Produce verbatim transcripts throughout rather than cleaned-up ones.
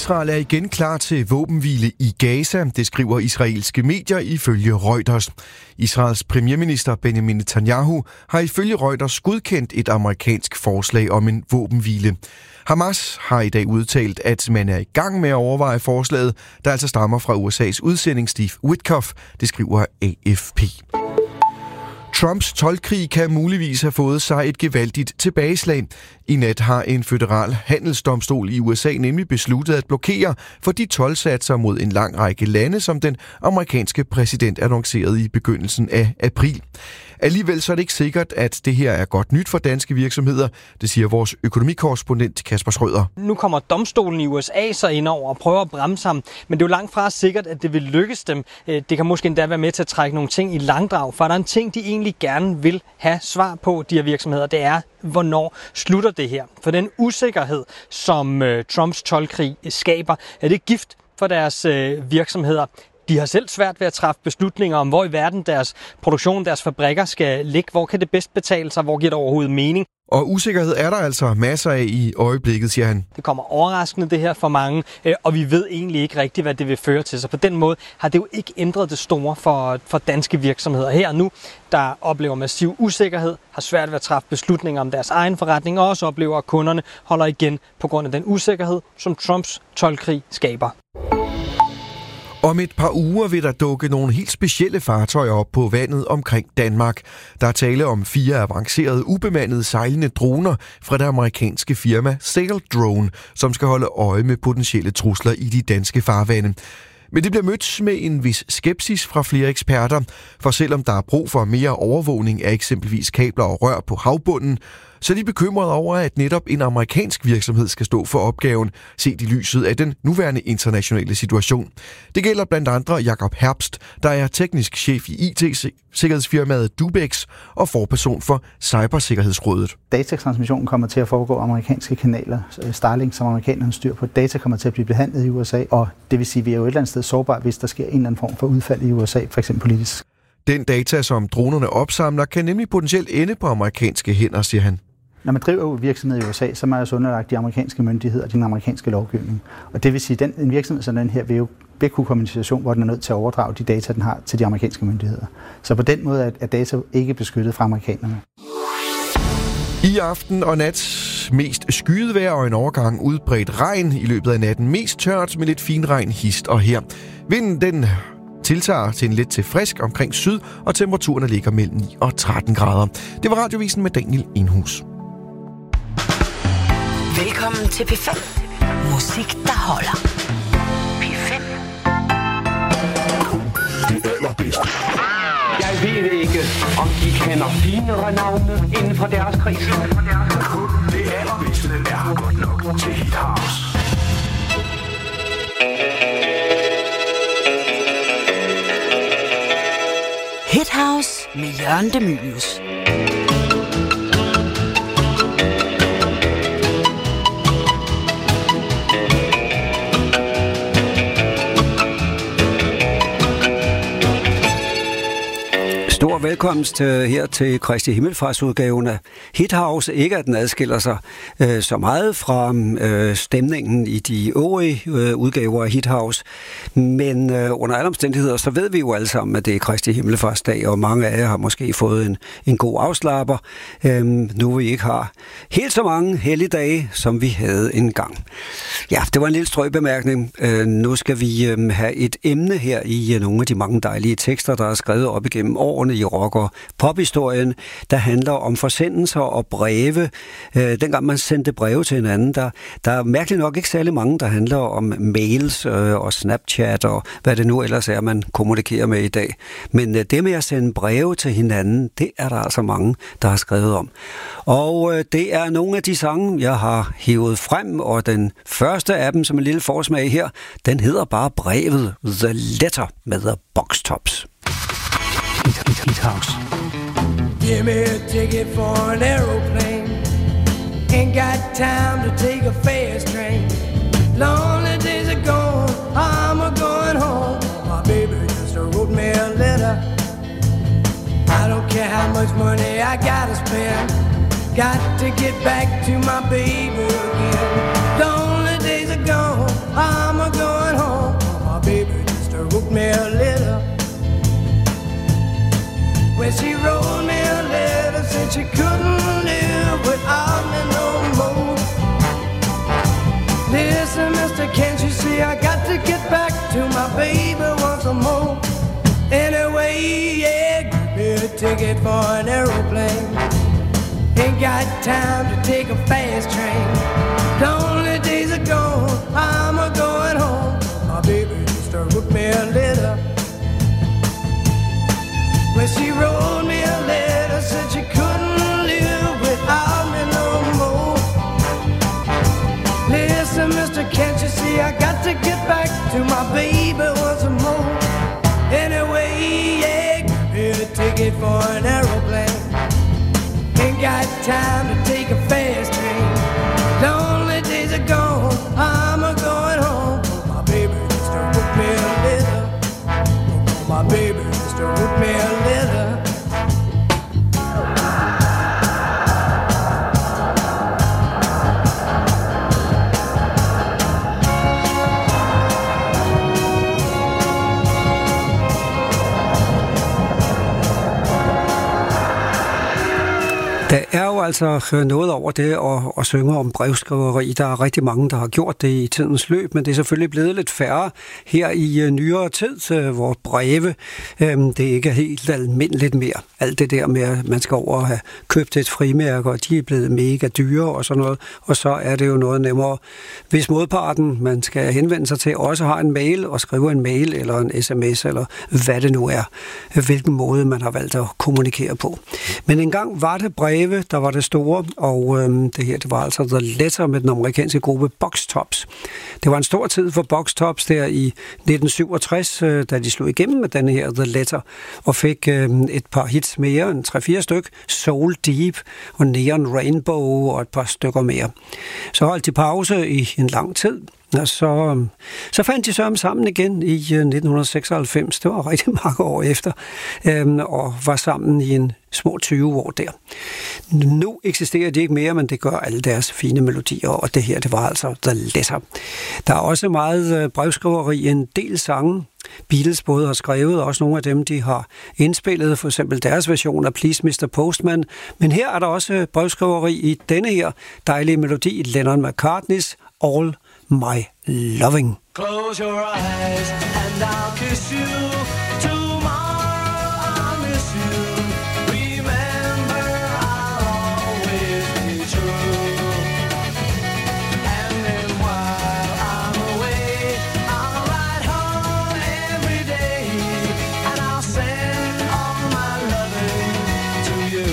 Israel er igen klar til våbenhvile i Gaza, det skriver israelske medier ifølge Reuters. Israels premierminister Benjamin Netanyahu har ifølge Reuters godkendt et amerikansk forslag om en våbenhvile. Hamas har i dag udtalt, at man er i gang med at overveje forslaget, der altså stammer fra U S A's udsending Steve Witkoff, det skriver A F P. Trumps toldkrig kan muligvis have fået sig et gevaldigt tilbageslag. I nat har en føderal handelsdomstol i U S A nemlig besluttet at blokere for de toldsatser mod en lang række lande, som den amerikanske præsident annoncerede i begyndelsen af april. Alligevel så er det ikke sikkert, at det her er godt nyt for danske virksomheder, det siger vores økonomikorrespondent Kasper Schrøder. Nu kommer domstolen i U S A så ind over og prøver at bremse ham, men det er jo langt fra sikkert, at det vil lykkes dem. Det kan måske endda være med til at trække nogle ting i langdrag, for der er en ting, de egentlig gerne vil have svar på, de her virksomheder, det er, hvornår slutter det her. For den usikkerhed, som øh, Trumps toldkrig skaber, er det gift for deres øh, virksomheder. De har selv svært ved at træffe beslutninger om, hvor i verden deres produktion, deres fabrikker skal ligge. Hvor kan det bedst betale sig? Hvor giver det overhovedet mening? Og usikkerhed er der altså masser af i øjeblikket, siger han. Det kommer overraskende det her for mange, og vi ved egentlig ikke rigtigt, hvad det vil føre til. Så på den måde har det jo ikke ændret det store for, for danske virksomheder. Her nu, der oplever massiv usikkerhed, har svært ved at træffe beslutninger om deres egen forretning, og også oplever, at kunderne holder igen på grund af den usikkerhed, som Trumps toldkrig skaber. Om et par uger vil der dukke nogle helt specielle fartøjer op på vandet omkring Danmark. Der er tale om fire avancerede, ubemandede sejlende droner fra det amerikanske firma Saildrone, som skal holde øje med potentielle trusler i de danske farvande. Men det bliver mødt med en vis skepsis fra flere eksperter, for selvom der er brug for mere overvågning af eksempelvis kabler og rør på havbunden, så er de bekymrede over, at netop en amerikansk virksomhed skal stå for opgaven, set i lyset af den nuværende internationale situation. Det gælder blandt andre Jakob Herbst, der er teknisk chef i I T-sikkerhedsfirmaet Dubex og forperson for Cybersikkerhedsrådet. Datatransmissionen kommer til at foregå amerikanske kanaler. Starlink, som amerikanerne styr på, data kommer til at blive behandlet i U S A, og det vil sige, at vi er jo et eller andet sted sårbare, hvis der sker en eller anden form for udfald i U S A, for eksempel politisk. Den data, som dronerne opsamler, kan nemlig potentielt ende på amerikanske hænder, siger han. Når man driver virksomhed i U S A, så er man altså underlagt de amerikanske myndigheder og den amerikanske lovgivning. Og det vil sige, at en virksomhed som den her vil jo vil kunne kommunikation, hvor den er nødt til at overdrage de data, den har til de amerikanske myndigheder. Så på den måde er data ikke beskyttet fra amerikanerne. I aften og nat mest skyet vejr og en overgang udbredt regn. I løbet af natten mest tørt med lidt fin regn hist og her. Vinden den tiltager til en lidt til frisk omkring syd, og temperaturen ligger mellem ni og tretten grader. Det var Radiovisen med Daniel Enhus. Velkommen til P fem. Musik, der holder. P fem. Det allerbedste. Jeg ved ikke, om de kender finere navne inden for deres krise. Det allerbedste er godt nok til Hit House. Hit House med Jørgen De Mylius. Stor velkomst til, her til Kristi Himmelfartsudgaven af Hit House. Ikke at den adskiller sig øh, så meget fra øh, stemningen i de øvrige øh, udgaver af Hit House, men øh, under alle omstændigheder, så ved vi jo alle sammen, at det er Kristi Himmelfartsdag, og mange af jer har måske fået en, en god afslapper, øh, nu vi ikke har helt så mange helligdage, som vi havde engang. Ja, det var en lille strøgbemærkning. Øh, nu skal vi øh, have et emne her i øh, nogle af de mange dejlige tekster, der er skrevet op igennem årene i rock- og pophistorien, der handler om forsendelser og breve. Øh, dengang man sendte breve til hinanden, der, der er mærkeligt nok ikke særlig mange, der handler om mails øh, og Snapchat og hvad det nu ellers er, man kommunikerer med i dag. Men øh, det med at sende breve til hinanden, det er der altså mange, der har skrevet om. Og øh, det er nogle af de sange, jeg har hævet frem, og den første af dem, som en lille forsmag her, den hedder bare brevet The Letter med The Box Tops. Hit House. Give me a ticket for an aeroplane. Ain't got time to take a fast train. Lonely days are gone, I'm a going home. My baby just wrote me a letter. I don't care how much money I gotta spend. Got to get back to my baby again. Lonely days are gone, I'm ticket for an aeroplane. Ain't got time to take a fast train. Lonely days are gone, I'm a going home. My baby just wrote me a letter. When she wrote me a letter, said she couldn't live without me no more. Listen, mister, can't you see I got to get back to my baby once more. Anyway, yeah, get a ticket for an aeroplane. Ain't got time to take a fast train. Lonely days are gone, I'm a going home. My baby just wrote me a letter. My baby just wrote me a letter. Der er jo altså noget over det at, at synge om brevskriveri. Der er rigtig mange, der har gjort det i tidens løb, men det er selvfølgelig blevet lidt færre her i uh, nyere tid, hvor breve, um, det ikke er helt almindeligt mere. Alt det der med, at man skal over og have købt et frimærke, og de er blevet mega dyre og sådan noget, og så er det jo noget nemmere, hvis modparten, man skal henvende sig til, også har en mail og skriver en mail eller en sms, eller hvad det nu er, hvilken måde man har valgt at kommunikere på. Men engang var det breve, der var det store, og øhm, det her, det var altså The Letter med den amerikanske gruppe Box Tops. Det var en stor tid for Box Tops der i nitten syvogtres, øh, da de slog igennem med denne her The Letter, og fik øh, et par hits mere, en tre-fire styk, Soul Deep og Neon Rainbow og et par stykker mere. Så holdt de pause i en lang tid, og så, så fandt de så sammen igen i nitten seksoghalvfems, det var rigtig mange år efter, øhm, og var sammen i en små tyve år der. Nu eksisterer de ikke mere, men det gør alle deres fine melodier, og det her, det var altså The Letter. Der er også meget brevskriveri, en del sange, Beatles både har skrevet, og også nogle af dem, de har indspillet, for eksempel deres version af Please mister Postman, men her er der også brevskriveri i denne her dejlige melodi, Lennon McCartneys All My Loving. Close your eyes and I'll kiss you. Tomorrow I'll miss you. Remember I'll always be true. And then while I'm away, I'll ride home every day. And I'll send all my loving to you.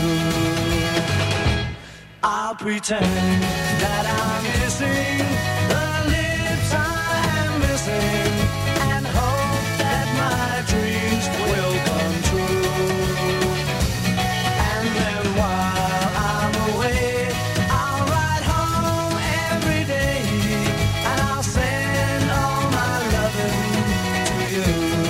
I'll pretend that I'm missing the lips I am missing, and hope that my dreams will come true. And then while I'm away, I'll ride home every day, and I'll send all my loving to you.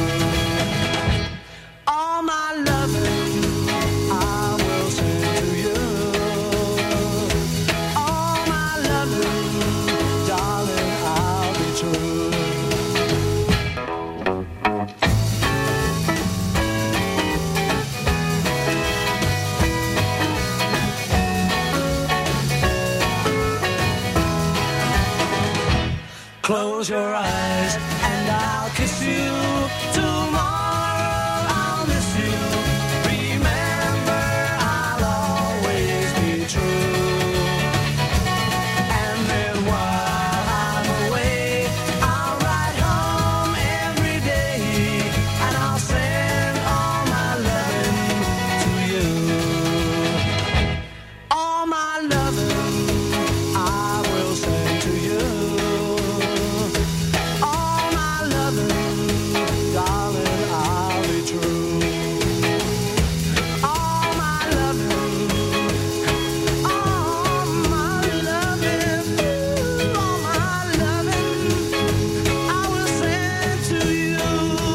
All my loving I will send to you. All my loving, darling, I'll be true. Close your eyes and I'll kiss you. Tomorrow I'll miss you. Remember I'll always be true. And then while I'm away, I'll ride home every day, and I'll send all my loving to you. All my loving I will send to you. All my loving, darling, I'll be true. All my loving, all my loving, all my loving, I will send to you.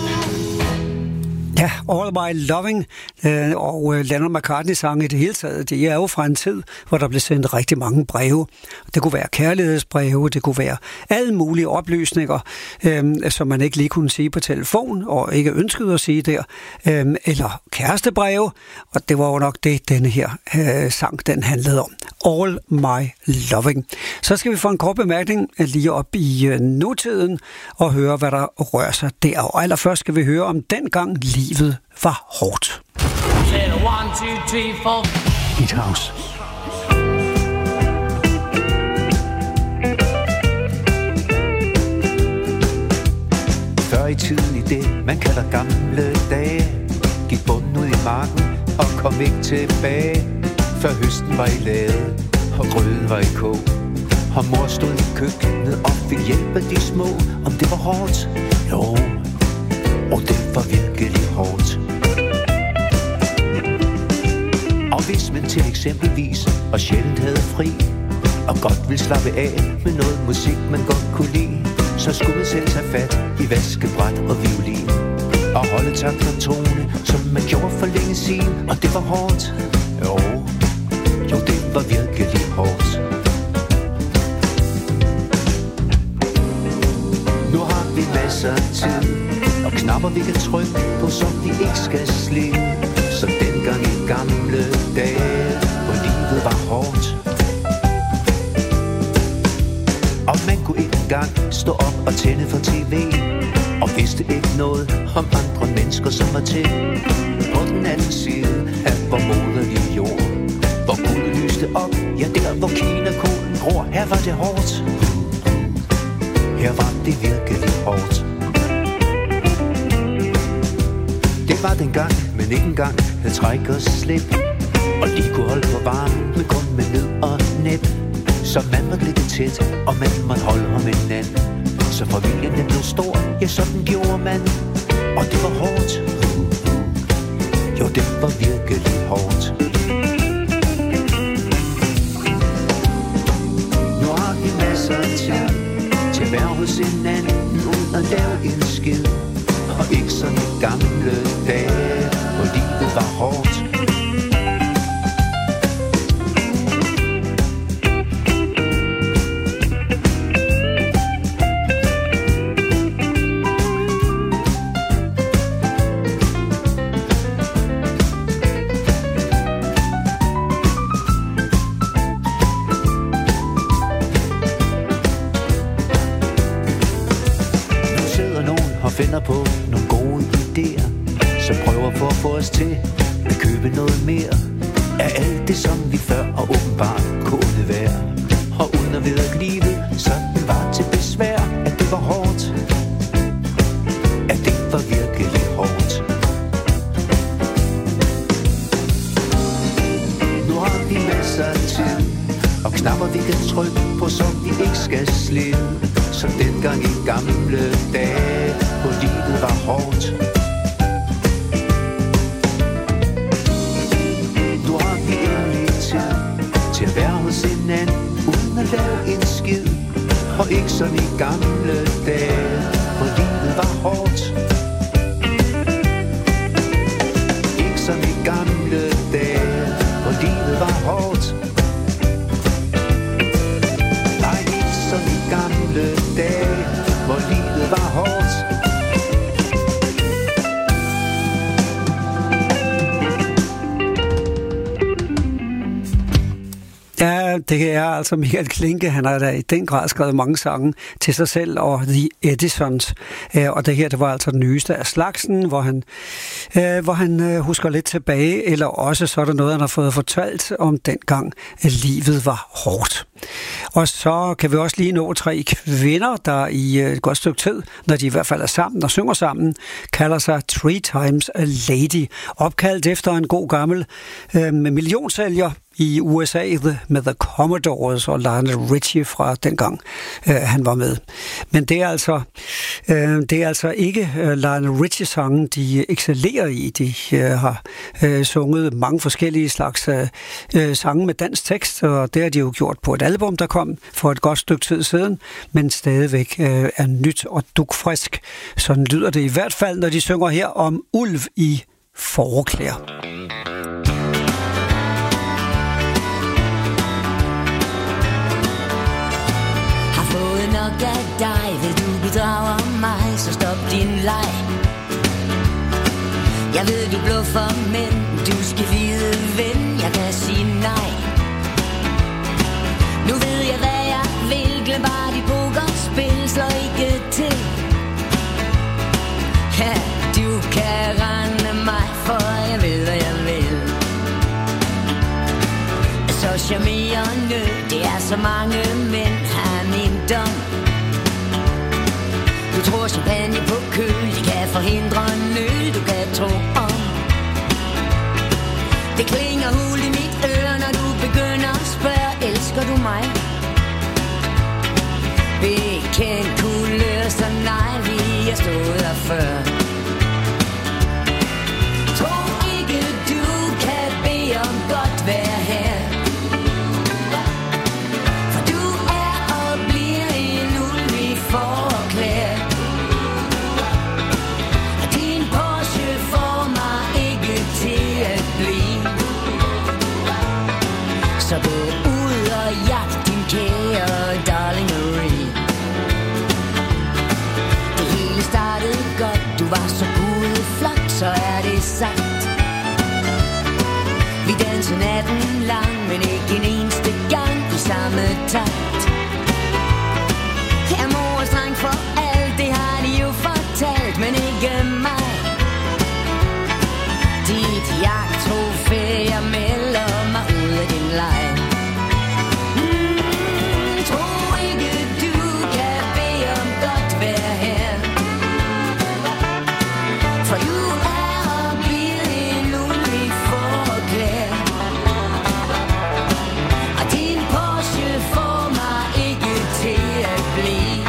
Ja, All My Loving øh, og øh, Lennon McCartney-sange i det hele taget, det er jo fra en tid, hvor der blev sendt rigtig mange breve. Det kunne være kærlighedsbreve, det kunne være alle mulige oplysninger, øh, som man ikke lige kunne sige på telefon, og ikke ønskede at sige der, øh, eller kærestebreve, og det var jo nok det, denne her øh, sang, den handlede om. All My Loving. Så skal vi få en kort bemærkning lige op i øh, nutiden, og høre, hvad der rører sig der. Og allerførst skal vi høre om dengang livet var hårdt. Said one two, three, four. Hit House. Før i tiden i det, man kalder gamle dage, gik bunden ud i marken og kom ikke tilbage. Før høsten var i lade, og grøden var i kog, og mor stod i køkkenet og fik hjælp af de små. Om det var hårdt? Jo, og det var virkelig hårdt. Og hvis man til eksempelvis og sjældent havde fri, og godt ville slappe af med noget musik, man godt kunne lide, så skulle man selv tage fat i vaskebræt og violin og holde takt og tone, som man gjorde for længe siden. Og det var hårdt. Jo, jo det var virkelig hårdt. Nu har vi masser af tid og knapper vi kan trykke på, som vi ikke skal slide. Så dengang i gamle dage, hvor livet var hårdt, og man kunne ikke engang stå op og tænde for tv, og vidste ikke noget om andre mennesker, som var til på den anden side af vor moderlige jord, hvor guldet lyste op, ja der hvor Kina-kålen gror. Her var det hårdt. Her var det virkelig hårdt. Det var dengang, men ikke engang havde træk og slip, og lige kunne holde på varmen, men kun med nød og næb. Så man måtte ligge tæt, og man måtte holde om hinanden. Så familien den blev stor, ja sådan gjorde man. Og det var hårdt. Jo, det var virkelig hårdt. Nu har vi masser af tid til at være hos hinanden, uden at lave en skid. Og ikke sådan i gamle dage, hvor livet var hårdt. Finder på nogle gode idéer, så prøver for at få os til at købe noget mere af alt det, som vi før og åbenbart kunne være. Og uden at vide, at livet sådan var til besvær, at det var hårdt, at det var virkelig hårdt. Nu har vi masser af tid og knapper vi kan trykke på, som vi ikke skal slide. Så dengang i gamle dage, hvor livet var hårdt. Nu har vi endelig tid til at være hos hinanden, uden at lave en skid. Og ikke sådan i gamle dage, hvor livet var hårdt. Ikke sådan i gamle dage, hvor livet var hårdt. Nej, ikke sådan i gamle dage, hvor livet var hårdt. Ja, det er altså Michael Klinke. Han har da i den grad skrevet mange sange til sig selv og The Edisons. Og det her, det var altså den nyeste af slagsen, hvor han, hvor han husker lidt tilbage, eller også så er der noget, han har fået fortalt om dengang, at livet var hårdt. Og så kan vi også lige nå tre kvinder, der i et godt stykke tid, når de i hvert fald er sammen og synger sammen, kalder sig Three Times a Lady. Opkaldt efter en god gammel øh, millionsælger i U S A the, med The Commodores og Lionel Richie fra dengang øh, han var med. Men det er altså, øh, det er altså ikke øh, Lionel Richie-sangen, de excellerer i. De øh, har øh, sunget mange forskellige slags øh, sange med dansk tekst, og det har de jo gjort på et album, der kom for et godt stykke tid siden, men stadigvæk øh, er nyt og dugfrisk. Sådan lyder det i hvert fald, når de synger her om ulv i forklæder. Nok af dig, vil du bedrager mig, så stop din leg. Jeg ved du bluffer, men du skal vide, ven, jeg kan sige nej. Nu ved jeg hvad jeg vil, glem bare de pokerspil, slå ikke til. Ja, du kan rende mig, for jeg ved hvad jeg vil. så mange mænd har nemt om. Du tror champagne på køl, de kan forhindre nøl, du kan tro om. Det klinger hul i mit øre, når du begynder at spørge, elsker du mig? Bekendt kulør, så nej, vi har stået her før. Tro ikke, du kan bede om godt være her. For du er og bliver en ulv i forklæder. Og din Porsche får mig ikke til at blive. Så gå ud og jagt din kære darling Marie. Det hele startede godt, du var så gudeflot, så er det sagt. Vi dansede natten lang, men ikke en eneste gang i samme takt. Jeg er mor og streng for alt, det har de jo fortalt, men ikke mig. Dit jagttrofæ, jeg melder mig ud af din leg. Mm, tro ikke, du kan bede om godt være her. For du er og bliver en ulv i forklæder. Og din Porsche får mig ikke til at blive.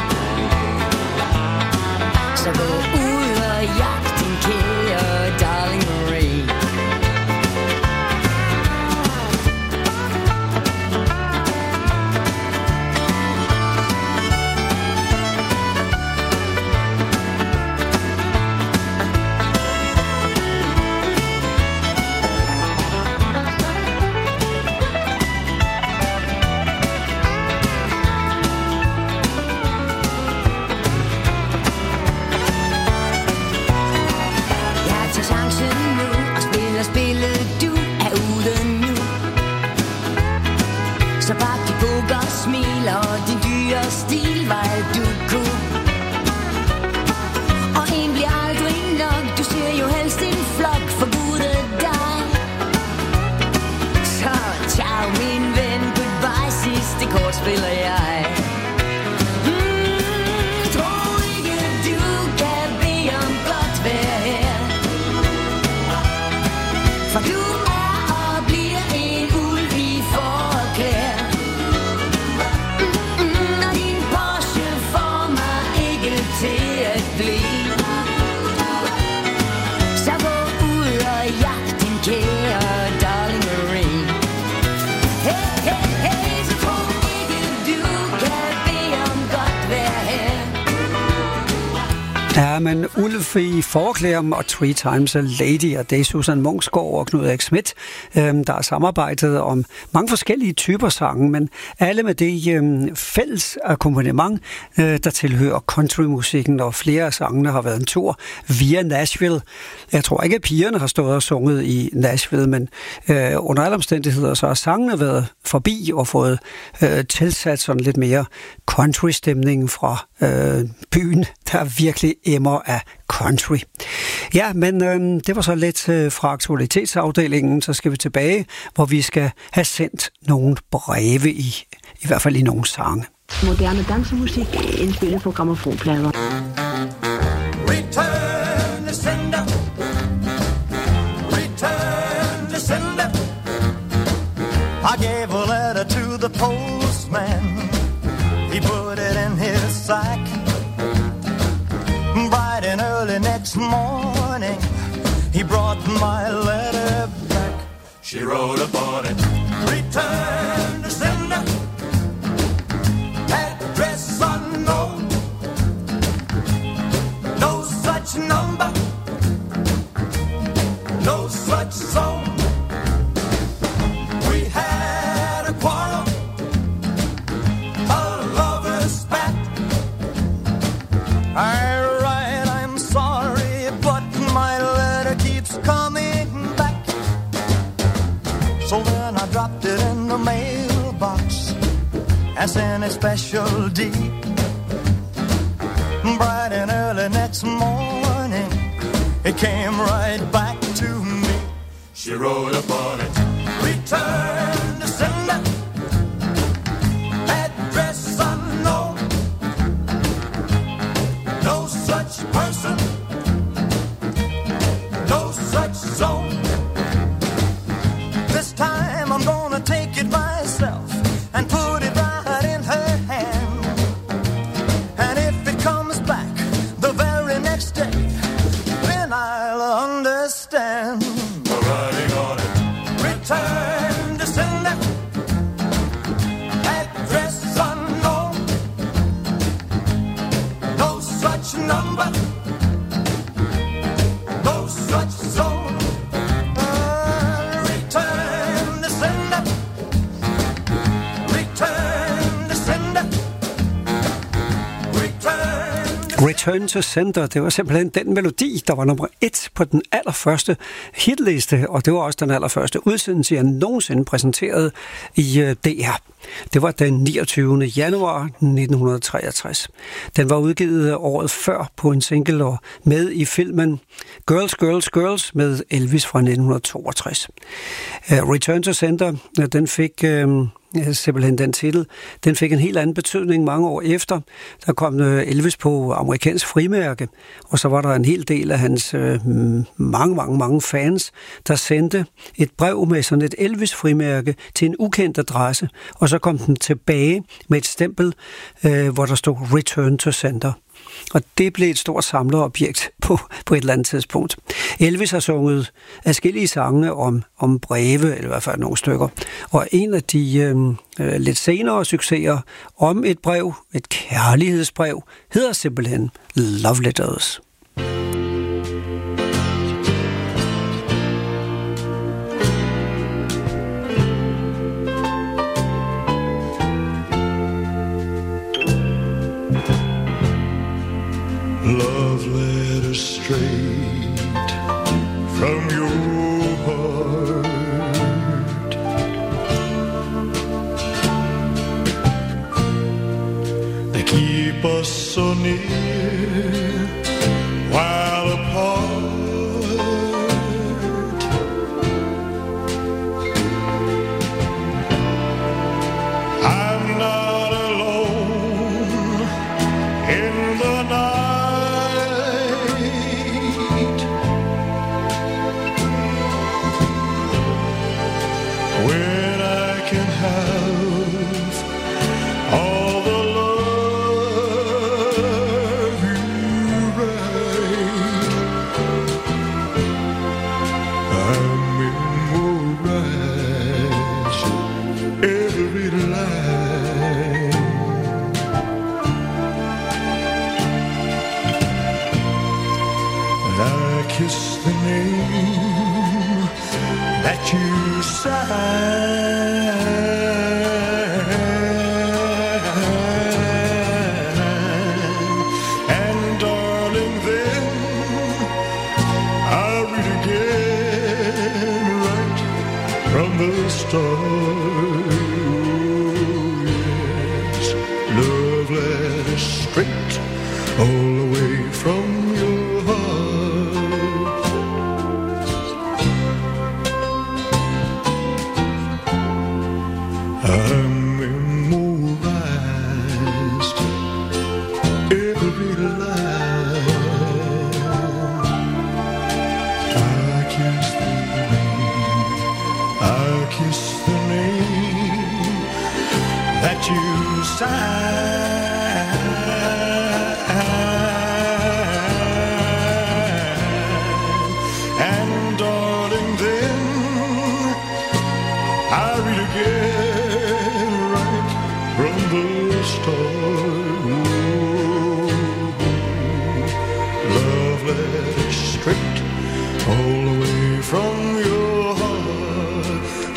Så gå ud og jagt din kære darling Marie. Jeg tager chancen nu og spiller spillet, du er ude nu. Så bak de bukker og smiler, og din dyre stil var alt du kunne. Og en bliver aldrig nok, du ser jo helst en flok for Gud af dig. Så ciao min ven, goodbye, sidste kort spiller jeg. Mm, tro ikke, du kan bede om godt være her. For du er og bliver en ulv i forklæder. Mm, mm, og din Porsche får mig ikke til at blive. Så gå ud og jagt din kære darling Marie. Hey, hey, hey, så tro ikke, du kan bede om godt være her. Ja, men Ulf i forklæder og Three Times a Lady, og det er Susan Munksgaard og Knud Erik Schmidt, øhm, der har samarbejdet om mange forskellige typer sange, men alle med det øhm, fælles akkompagnement, øh, der tilhører countrymusikken, og flere af sangene har været en tur via Nashville. Jeg tror ikke, at pigerne har stået og sunget i Nashville, men øh, under alle omstændigheder, så har sangene været forbi og fået øh, tilsat sådan lidt mere country-stemning fra øh, byen, der virkelig emmer af country. Ja, men øh, det var så lidt øh, fra aktualitetsafdelingen, så skal vi tilbage, hvor vi skal have sendt nogle breve i, i hvert fald i nogle sange. Moderne dansemusik indspillet på grammofonplader. Return the sender. Return the sender. I gave a letter to the postman. He put it in his sack. Bright and early next morning, he brought my letter back. She wrote upon it, return to sender. Address unknown. No such number. No such zone. We had a quarrel. A lover's spat. I write, I'm sorry, but my letter keeps coming back. So then I dropped it in the mailbox as in a special deed. Bright and early next morning, it came right back to me. She wrote upon it, return to sender. stand. Riding on it. Return to sender. Address unknown. No such number. No such zone. Uh, return to sender. Return to sender. Return. Return to Sender, det var simpelthen den melodi, der var nummer et på den allerførste hitliste, og det var også den allerførste udsendelse, jeg nogensinde præsenterede i D R. Det var den niogtyvende januar nitten treogtres. Den var udgivet året før på en single og med i filmen Girls, Girls, Girls med Elvis fra nitten toogtres. Return to Sender, den fik... Øh, simpelthen den titel, den fik en helt anden betydning mange år efter. Der kom Elvis på amerikansk frimærke, og så var der en hel del af hans øh, mange, mange, mange fans, der sendte et brev med sådan et Elvis-frimærke til en ukendt adresse, og så kom den tilbage med et stempel, øh, hvor der stod Return to Sender. Og det blev et stort samlerobjekt på, på et eller andet tidspunkt. Elvis har sunget adskillige sange om, om breve, eller i hvert fald nogle stykker. Og en af de øh, lidt senere succeser om et brev, et kærlighedsbrev, hedder simpelthen Love Letters. Love letters straight from your heart. They keep us so near while apart. I'm not alone in the night. Kiss the name that you sign, and darling, then I'll read again right from the start. Yes, love letters straight all the way from your heart. I'm memorized every line. I kiss the name, I kiss the name that you sign, and darling, then I read again right from the start. Love letters straight all the way from your heart.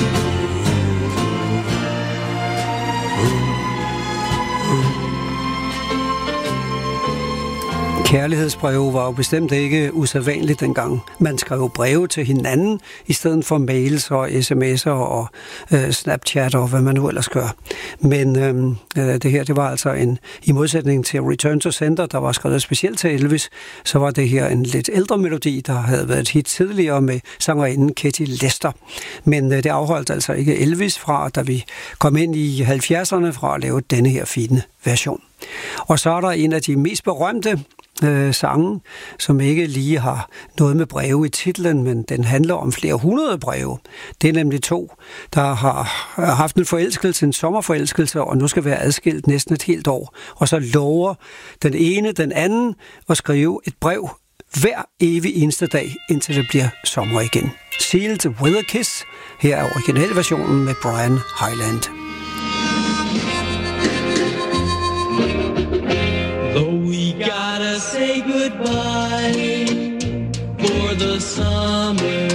Kærlighedsbreve var jo bestemt ikke usædvanligt dengang. Man skrev breve til hinanden, i stedet for mails og sms'er og øh, Snapchat og hvad man nu ellers gør. Men øh, det her, det var altså en, i modsætning til Return to Sender, der var skrevet specielt til Elvis, så var det her en lidt ældre melodi, der havde været et hit tidligere med sangerinden Ketty Lester. Men øh, det afholdt altså ikke Elvis fra, da vi kom ind i halvfjerdserne, fra at lave denne her fine version. Og så er der en af de mest berømte øh, sange, som ikke lige har noget med breve i titlen, men den handler om flere hundrede breve. Det er nemlig to, der har haft en forelskelse, en sommerforelskelse, og nu skal være adskilt næsten et helt år. Og så lover den ene den anden at skrive et brev hver evig eneste dag, indtil det bliver sommer igen. Sealed with a Kiss. Her er originalversionen med Brian Hyland. Though we gotta say goodbye for the summer,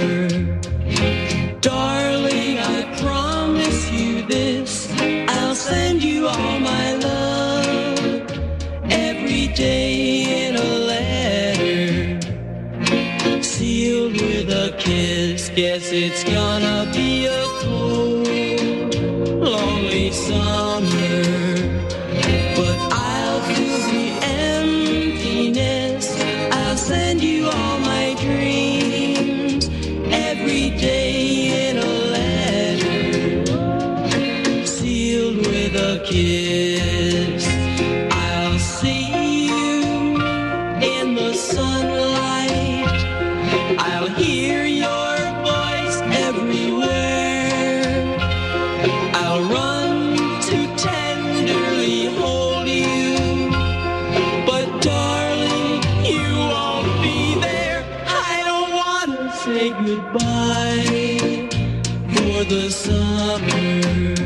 darling, I promise you this, I'll send you all my love every day in a letter, sealed with a kiss. Guess it's gonna be a cold, lonely summer, but I'll fill the emptiness. I'll send you all my dreams every day in a letter, sealed with a kiss. I'll see you in the sunlight, I'll hear your voice everywhere, I'll run to tenderly hold you, but darling, you won't be there. I don't want to say goodbye for the summer,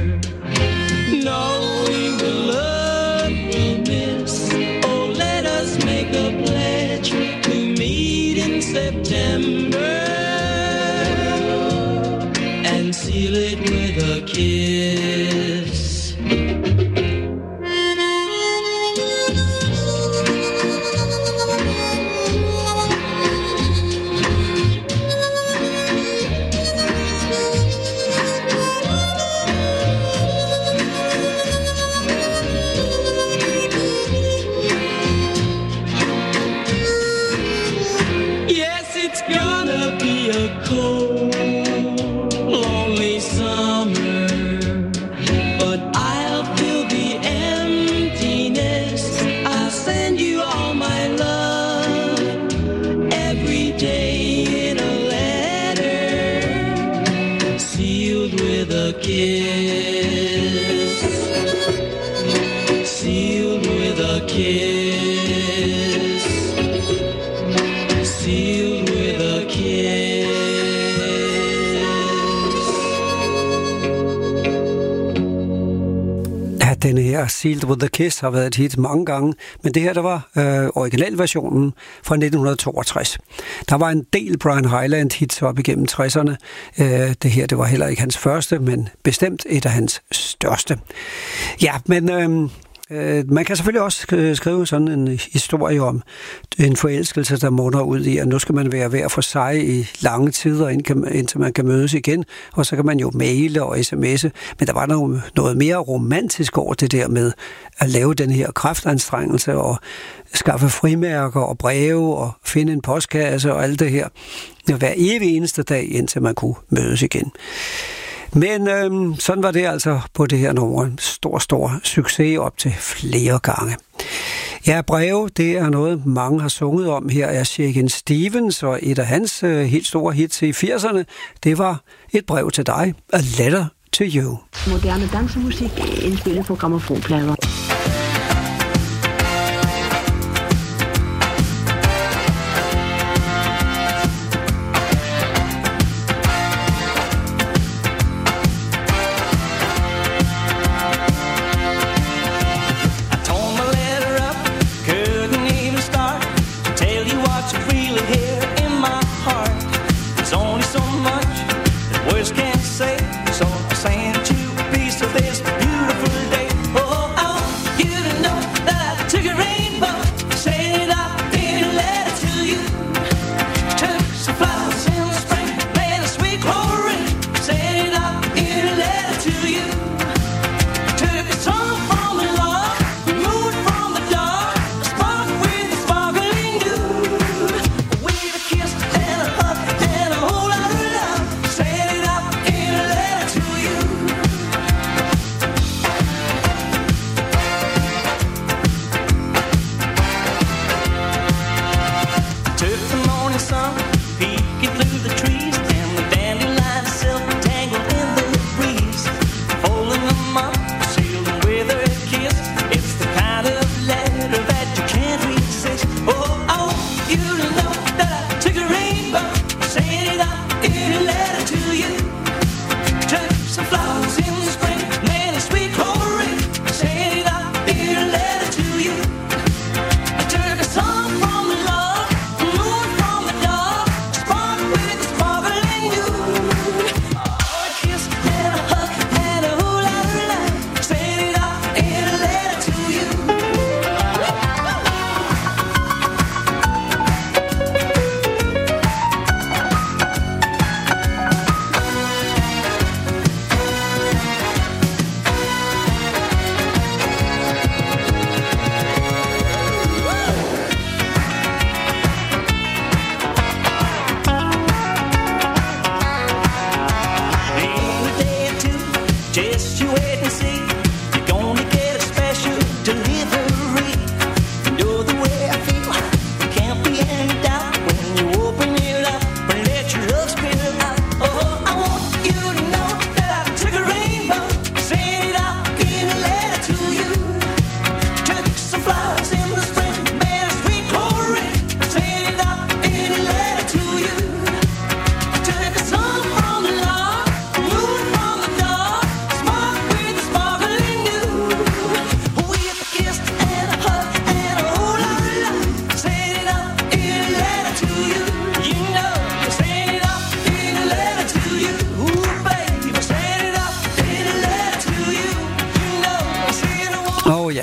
knowing the love we'll miss. Oh, let us make a pledge to meet in September and seal it with a kiss. Yes, it's gonna be a cold, lonely summer, but I'll fill the emptiness. I'll send you all my love every day in a letter, sealed with a kiss, sealed with a kiss, sealed with a kiss. Ja, denne her Sealed with a Kiss har været et hit mange gange, men det her, der var øh, originalversionen fra nitten toogtres. Der var en del Brian Hyland hits op igennem tresserne. Øh, det her, det var heller ikke hans første, men bestemt et af hans største. Ja, men øh, øh, man kan selvfølgelig også skrive sådan en historie om en forelskelse, der munder ud i, at nu skal man være hver for sig i lange tider, indtil man kan mødes igen, og så kan man jo maile og sms'e, men der var noget, noget mere romantisk over det der med at lave den her kraftanstrengelse og skaffe frimærker og breve og finde en postkasse og alt det her hver evig eneste dag, indtil man kunne mødes igen. Men øhm, sådan var det altså på det her nummer. Stor, stor succes op til flere gange. Ja, breve, det er noget, mange har sunget om. Her er Shakin' Stevens, og et af hans øh, helt store hits i firserne, det var Et brev til dig, A Letter to You. Moderne dansemusik indspillet på grammofonplader. You know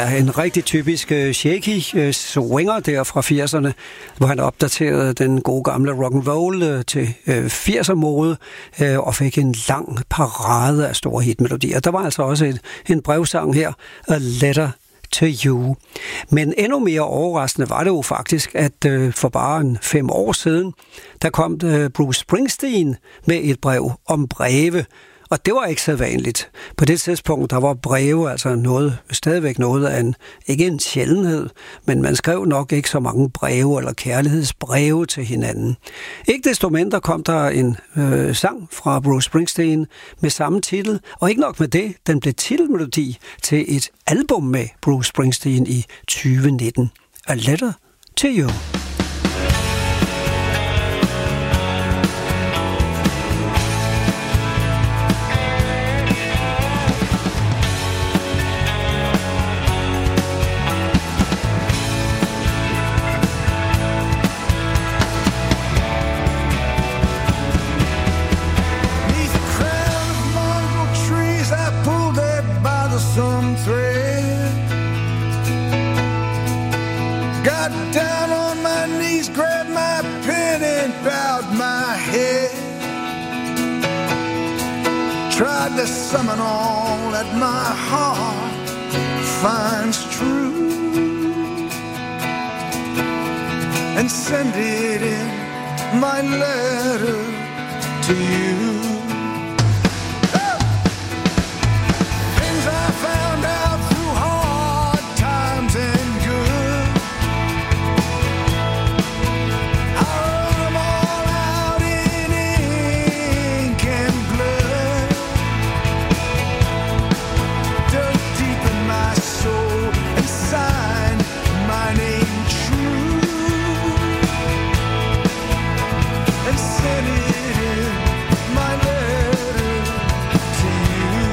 Ja, en rigtig typisk uh, shaky uh, swinger der fra firserne, hvor han opdaterede den gode gamle rock'n'roll uh, til uh, firser-mode uh, og fik en lang parade af store hitmelodier. Der var altså også et, en brevsang her, A Letter to You. Men endnu mere overraskende var det jo faktisk, at uh, for bare en fem år siden, der kom uh, Bruce Springsteen med et brev om breve. Og det var ikke så vanligt. På det tidspunkt, der var breve altså noget, stadigvæk noget af en, ikke en sjældenhed, men man skrev nok ikke så mange breve eller kærlighedsbreve til hinanden. Ikke desto mindre kom der en øh, sang fra Bruce Springsteen med samme titel, og ikke nok med det, den blev titelmelodi til et album med Bruce Springsteen i tyve nitten. A Letter to You. Tried to summon all that my heart finds true and send it in my letter to you. Things I found out through hard times and good, I wrote them all out in ink and blood. Dug deep in my soul and signed my name true and sent it in my letter to you.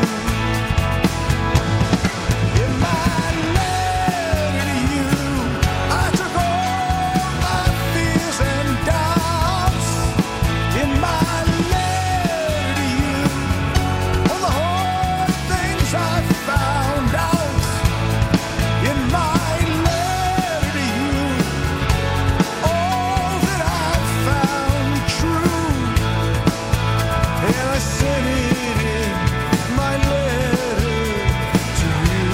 In my letter to you, I took all my fears and doubts. In my letter to you, all the hard things I found out. In my letter to you, all that I found true, and I sent it in my letter to you.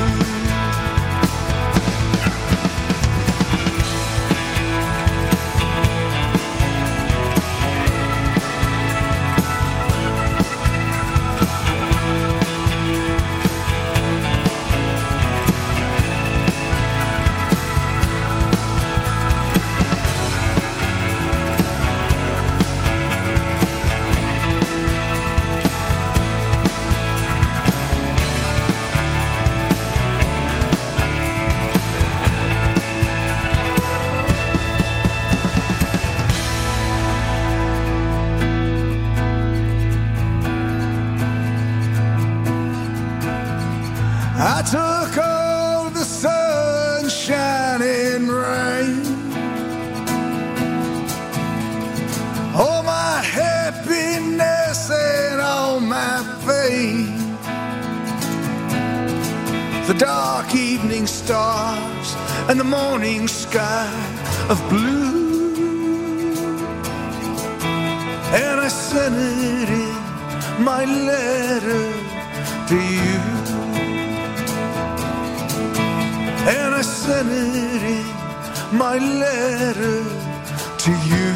I took all the sunshine and rain, all my happiness and all my pain, the dark evening stars and the morning sky of blue, and I sent it in my letter to you. And I sent it in my letter to you.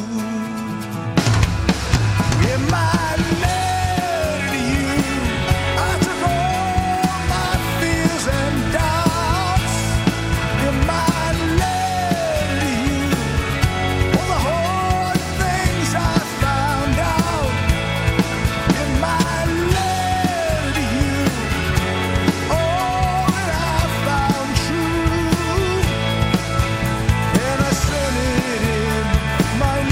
In my letter to you, I took all my fears and doubts. In my letter to you, all the hard things I found out. In my letter to you, all that I found true, and I sent it in my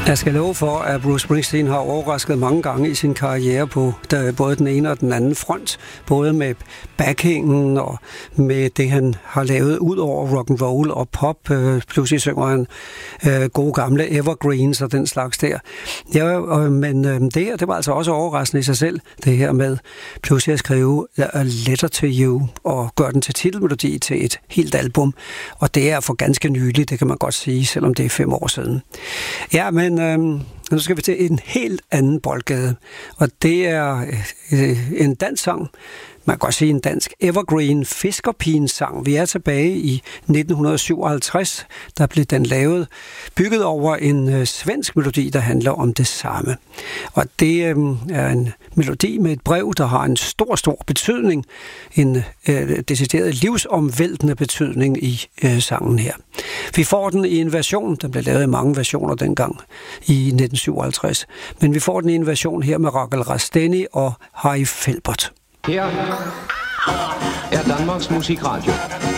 Jeg skal love for, at Bruce Springsteen har overrasket mange gange i sin karriere på der, både den ene og den anden front. Både med backingen og med det, han har lavet ud over rock and roll og pop. Øh, pludselig synger han øh, gode gamle evergreens og den slags der. Ja, øh, men øh, det her, det var altså også overraskende i sig selv, det her med pludselig at skrive A Letter to You og gøre den til titelmelodi til et helt album. Og det er for ganske nyligt, det kan man godt sige, selvom det er fem år siden. Ja, men øh, nu skal vi til en helt anden boldgade, og det er øh, en dansk sang. Man kan godt sige en dansk evergreen fiskerpigen-sang. Vi er tilbage i nitten syvoghalvtreds, der blev den lavet, bygget over en øh, svensk melodi, der handler om det samme. Og det øh, er en melodi med et brev, der har en stor, stor betydning, en øh, decideret livsomvæltende betydning i øh, sangen her. Vi får den i en version, den blev lavet i mange versioner dengang i nitten syvoghalvtreds, men vi får den i en version her med Rachel Rasteni og Harry Felbert. Her er Danmarks Musikradio.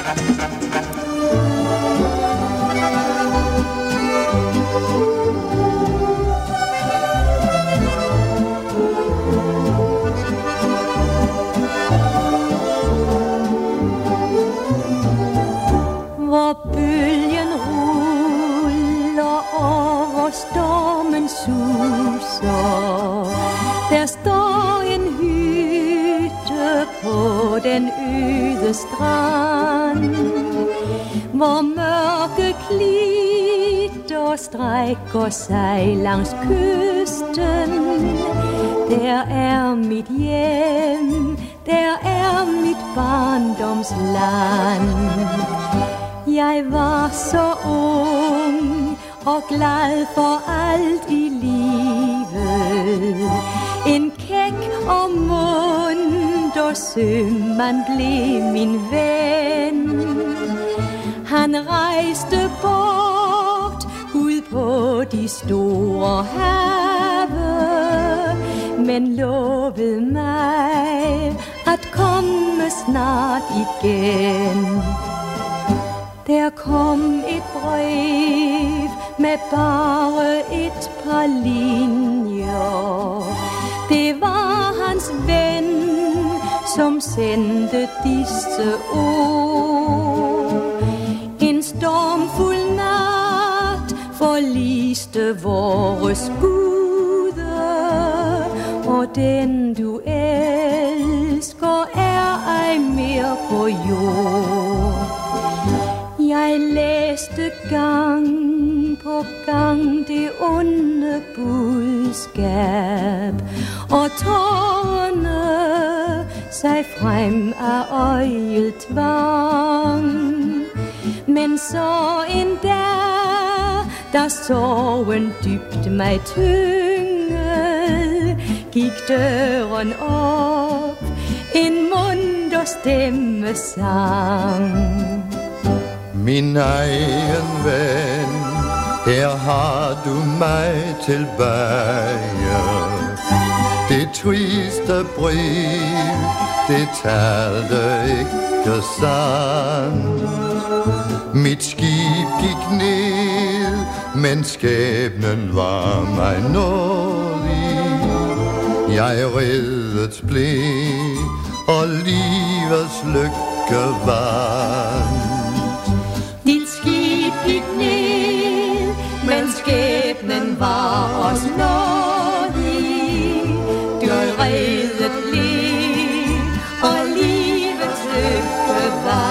Hvor bølgen ruller over stormen suser, der står en hytte på den øde strand, hvor mørke klitter strækker sig langs kysten. Der er mit hjem, der er mit barndomsland. Jeg var så ung og glad for alt i livet. En kæk og munter sømand blev min ven. Han rejste bort ud på de store have, men lovede mig at komme snart igen. Der kom et brev med bare et par linjer. Det var hans ven, som sendte disse ord. En stormfuld nat forliste vores gude, og den du elsker er ej mere på jord. Jeg læste gang på gang det onde budskab, og tårerne sig frem af øjet tvang. Men så en dag, da sorgen dybt mig tyngede, gik døren op, en munter stemme sang. Min egen ven, her har du mig tilbage. Det triste brev, det talte ikke sandt. Mit skib gik ned, men skæbnen var mig nådig. Jeg reddet blev, og livets lykke vandt. Dit skib gik ned, men skæbnen var os nådig. Du reddet liv, og livets lykke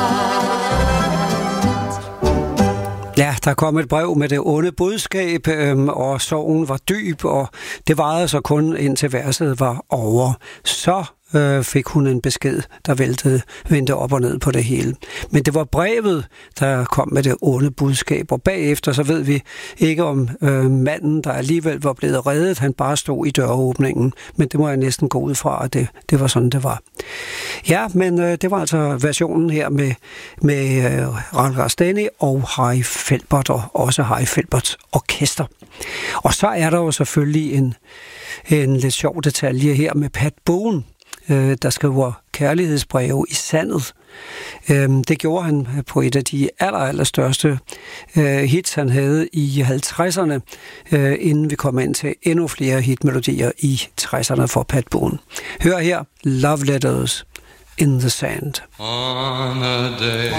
vandt. Ja, der kom et brev med det onde budskab, øhm, og sorgen var dyb, og det varede så kun indtil verset var over. Så øh, fik hun en besked, der væltede, vendte op og ned på det hele. Men det var brevet, der kom med det onde budskab, og bagefter så ved vi ikke om øh, manden, der alligevel var blevet reddet, han bare stod i døråbningen, men det må jeg næsten gå ud fra, at det, det var sådan, det var. Ja, men øh, det var altså versionen her med, med øh, Rachel Rasteni og Harry Felbert, og også Harry Felberts orkester. Og så er der jo selvfølgelig en, en lidt sjov detalje her med Pat Boone. øh, der skriver kærlighedsbreve i sandet. Øhm, det gjorde han på et af de aller, aller største øh, hits, han havde i halvtredserne, øh, inden vi kom ind til endnu flere hitmelodier i tresserne for Pat Boone. Hør her, Love Letters in the Sand. On a day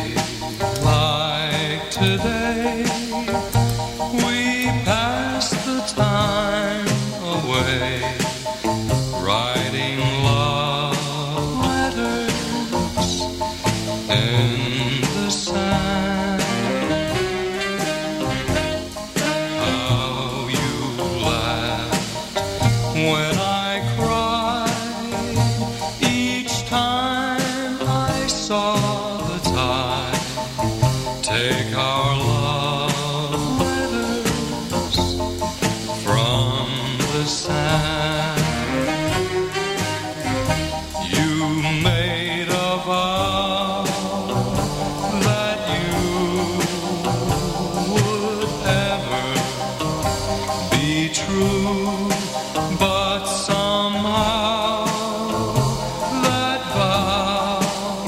like today, we pass the time away, writing love letters in the sand. How you laughed when I cried each time I saw the tide take our love letters from the sand. You made a vow that you would ever be true, but somehow that vow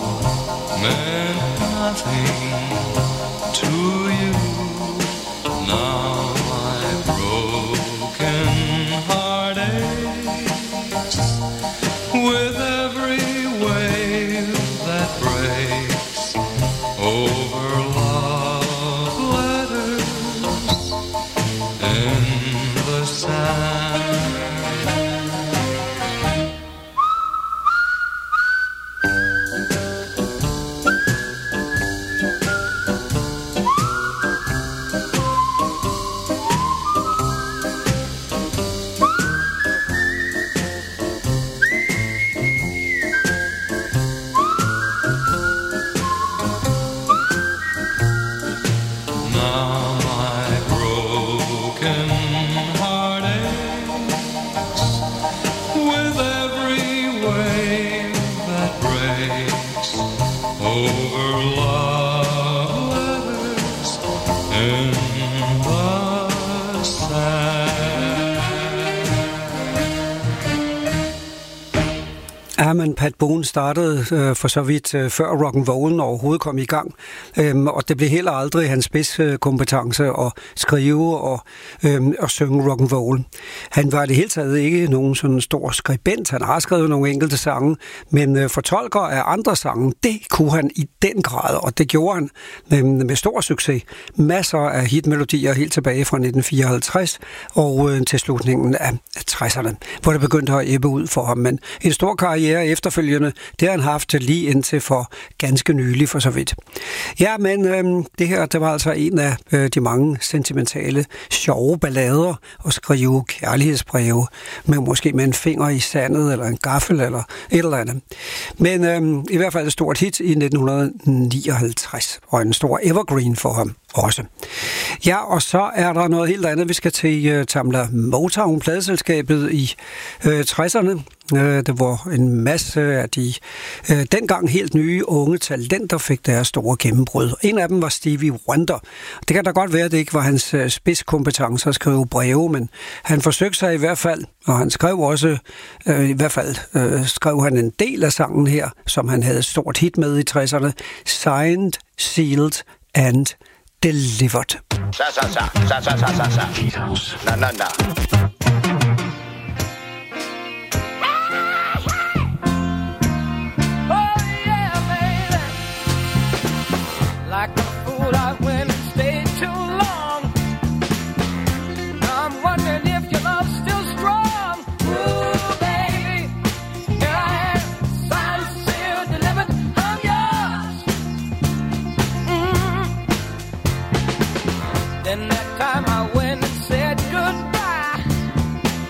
meant nothing to you. Now my broken heart aches with every wave that breaks over love letters in the sand. Now my broken heart aches with every wave that breaks over love letters in the sand. Ja, men Pat Boone startede øh, for så vidt øh, før rock'n'rollen overhovedet kom i gang, øhm, og det blev heller aldrig hans spidskompetence at skrive og, øhm, og synge rock'n'roll. Han var i det hele taget ikke nogen sådan stor skribent. Han har skrevet nogle enkelte sange, men øh, fortolker af andre sange, det kunne han i den grad, og det gjorde han med, med stor succes. Masser af hitmelodier helt tilbage fra nitten fireoghalvtreds og øh, til slutningen af tresserne, hvor det begyndte at ebbe ud for ham. Men en stor karriere efterfølgende, det har han haft lige indtil for ganske nylig for så vidt. Ja, men øh, det her, det var altså en af øh, de mange sentimentale, sjove ballader at skrive kærlighedsbreve med måske med en finger i sandet eller en gaffel eller et eller andet. Men øh, i hvert fald et stort hit i nitten nioghalvtreds og en stor evergreen for ham også. Ja, og så er der noget helt andet. Vi skal til uh, Tamla Motown, pladeselskabet i uh, tresserne. Uh, det var en masse af de uh, dengang helt nye unge talenter fik deres store gennembrud. En af dem var Stevie Wonder. Det kan da godt være, at det ikke var hans uh, spidskompetence at skrive breve, men han forsøgte sig i hvert fald, og han skrev også, uh, i hvert fald uh, skrev han en del af sangen her, som han havde et stort hit med i tresserne. Signed, Sealed and Delivered. Sa, sa, sa, sa, sa, sa, sa, sa. Na, na, na. Oh yeah, baby. Like a fool, I went and stayed too long. Now I'm wondering if your love's still strong. Ooh, baby, here I am, signed, sealed, delivered. I'm yours. Mm. Then that time I went and said goodbye.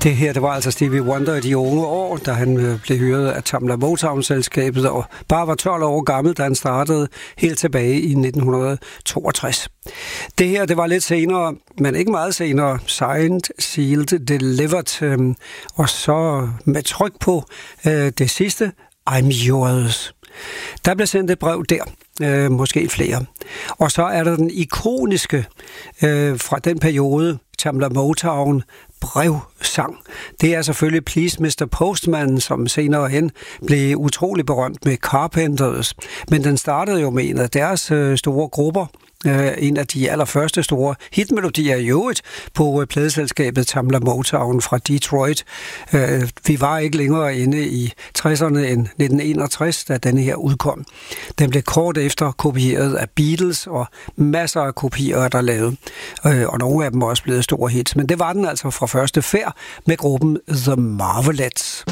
Det her, det var altså Stevie Wonder i de unge år, da han øh, blev hyret af Tamla Motown-selskabet, og bare var tolv år gammel, da han startede helt tilbage i nitten toogtres. Det her, det var lidt senere, men ikke meget senere, Signed, Sealed, Delivered, øh, og så med tryk på øh, det sidste, I'm Yours. Der blev sendt et brev der, øh, måske flere. Og så er der den ikoniske øh, fra den periode, Tamla Motown, brevsang. Det er selvfølgelig Please mister Postman, som senere hen blev utrolig berømt med Carpenters. Men den startede jo med en af deres øh, store grupper. Øh, en af de allerførste store hitmelodier i øvrigt på øh, pladeselskabet Tamla Motown fra Detroit. Øh, vi var ikke længere inde i tresserne end nitten enogtres, da denne her udkom. Den blev kort efter kopieret af Beatles, og masser af kopier er der lavet. Øh, og nogle af dem er også blevet store hits. Men det var den altså fra første færd med gruppen The Marvelettes.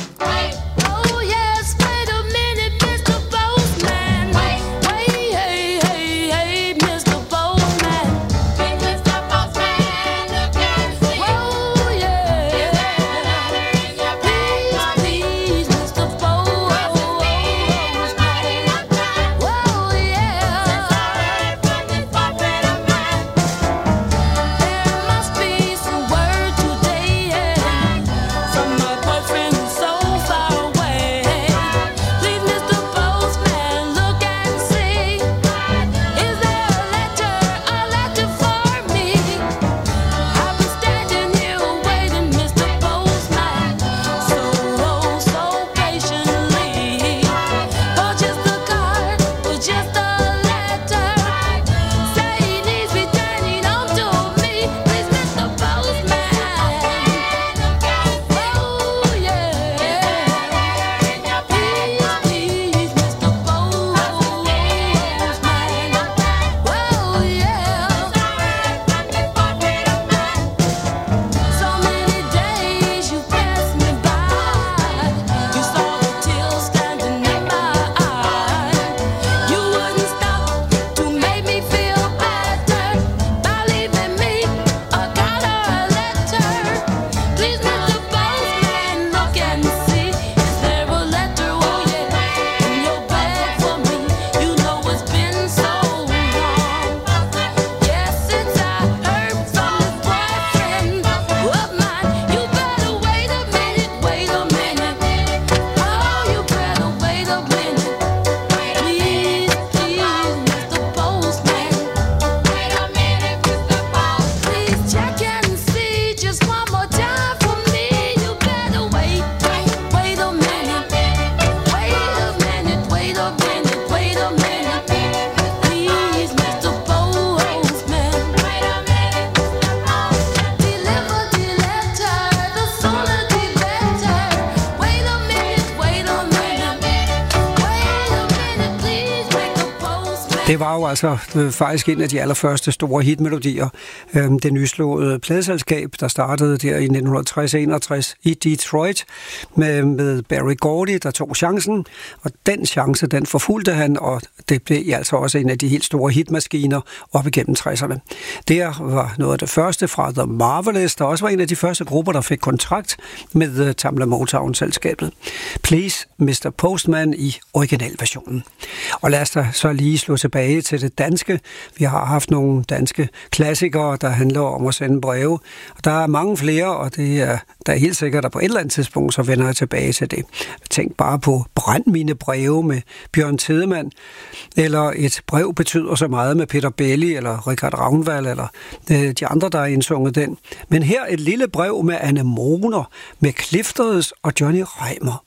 Det var jo altså øh, faktisk en af de allerførste store hitmelodier. Øh, det nyslåede pladeselskab, der startede der i nitten tres enogtres i Detroit med, med Berry Gordy, der tog chancen. Og den chance, den forfulgte han, og det blev altså også en af de helt store hitmaskiner op igennem tresserne. Der var noget af det første fra The Marvelettes, der også var en af de første grupper, der fik kontrakt med Tamla Motown-selskabet. Please mister Postman i originalversionen. Og lad os da så lige slå tilbage til det danske. Vi har haft nogle danske klassikere, der handler om at sende breve. Og der er mange flere, og det er, der er helt sikkert, at på et eller andet tidspunkt, så vender jeg tilbage til det. Tænk bare på Brænd mine breve med Bjørn Tidemand, eller Et brev betyder så meget med Peter Belli, eller Richard Ravnvald, eller de andre, der har indsunget den. Men her et lille brev med Anne Moner, med Cliffords og Johnny Reimer.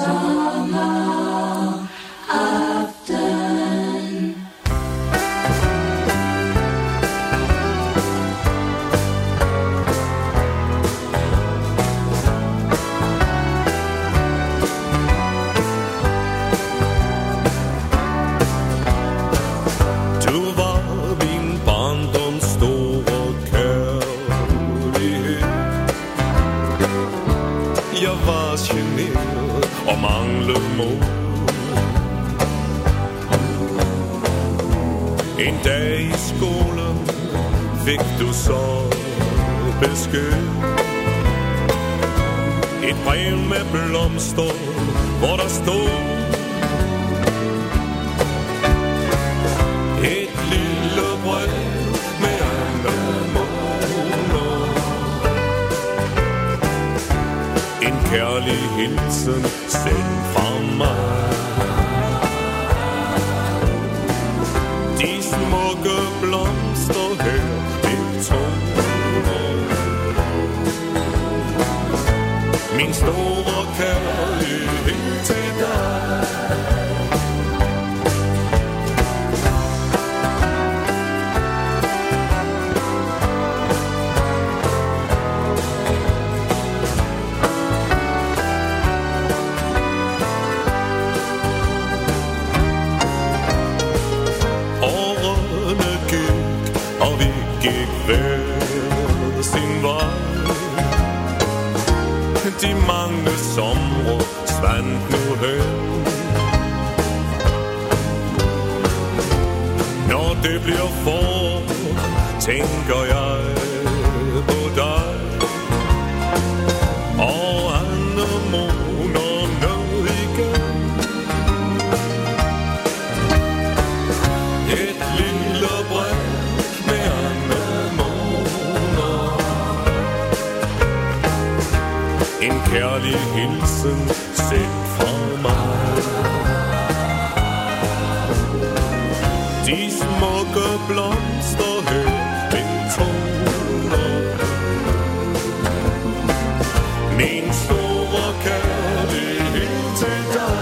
Summer aften. Du var min barndoms store kærlighed. Jeg var generet og manglede mod. En dag i skolen fik du så besked. Et brev med blomster, hvor der stod et lille brev med anemoner. En kærlig hilsen sendt fra mig. De smukke blomster her, det toner min store kærlighed til dig. Årene gik, og vi gik hver sin vej. De mange somre svandt nu hen. Når det bliver forår, tænker jeg på dig. Og anemonerne igen. Et lille brev med anemoner. En kærlig hilsen sendt fra mig. De smukke blomster her ved toner. Min store kærlighed til dig.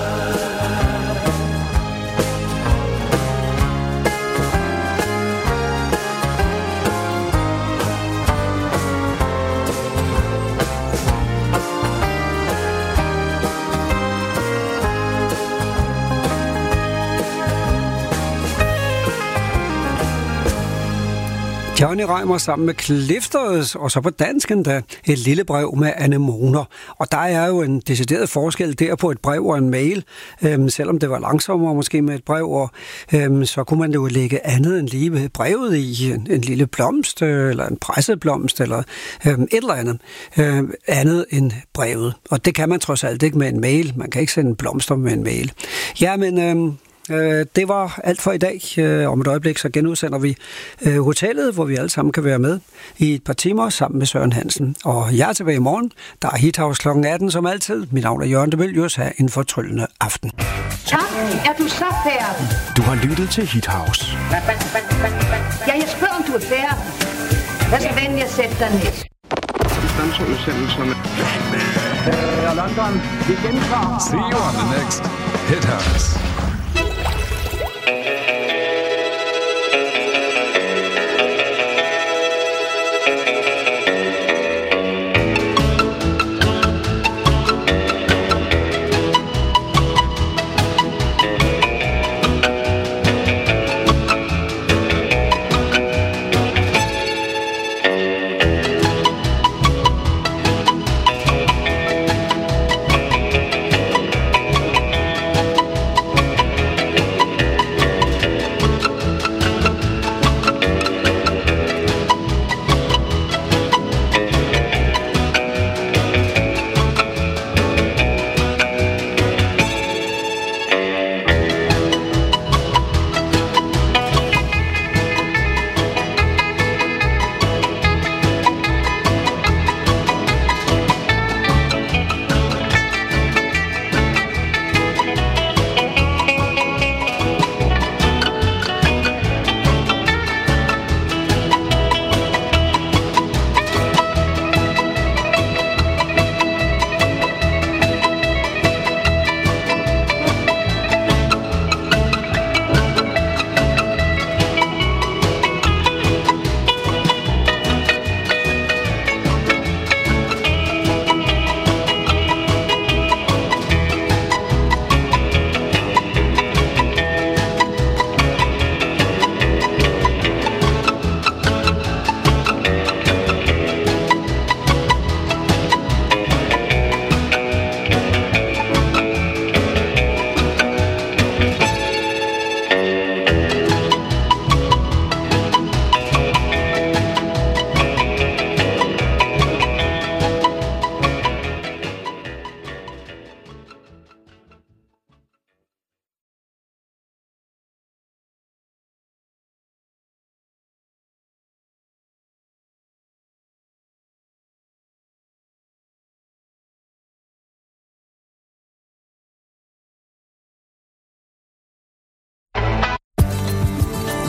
Johnny Reimer sammen med Clifters, og så på dansken da et lille brev med anemoner. Og der er jo en decideret forskel der på et brev og en mail. Øhm, selvom det var langsommere måske med et brev, og, øhm, så kunne man jo lægge andet end lige brevet i. En, en lille blomst, øh, eller en presseblomst, eller øhm, et eller andet. Øhm, andet end brevet. Og det kan man trods alt ikke med en mail. Man kan ikke sende blomster med en mail. Ja, men... Øhm, Det var alt for i dag. Om et øjeblik så genudsender vi hotellet, hvor vi alle sammen kan være med i et par timer sammen med Søren Hansen. Og jeg er tilbage i morgen. Der er Hit House klokken atten som altid. Mit navn er Jørgen de Mylius. Ha' en fortryllende aften. Tak, er du så færdig? Du har lyttet til Hit House. Ja, jeg spørger, om du er færdig. Lad os venlig at sætte dig ned. Udsendelsen. Øh, London, vi gentager. See you on the next Hit House.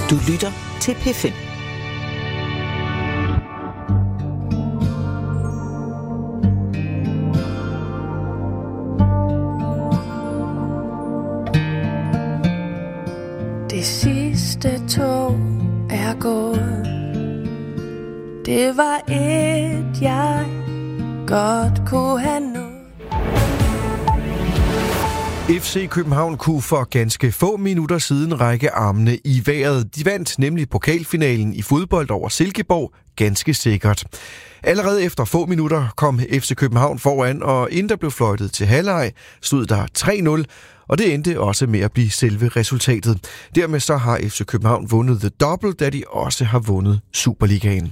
Du lytter til P fem. Det sidste tog er gået. Det var et, jeg godt kunne have nået. F C København kunne for ganske få minutter siden række armene i vejret. De vandt nemlig pokalfinalen i fodbold over Silkeborg ganske sikkert. Allerede efter få minutter kom F C København foran, og inden der blev fløjtet til halvleg, stod der tre nul, og det endte også med at blive selve resultatet. Dermed så har F C København vundet The Double, da de også har vundet Superligaen.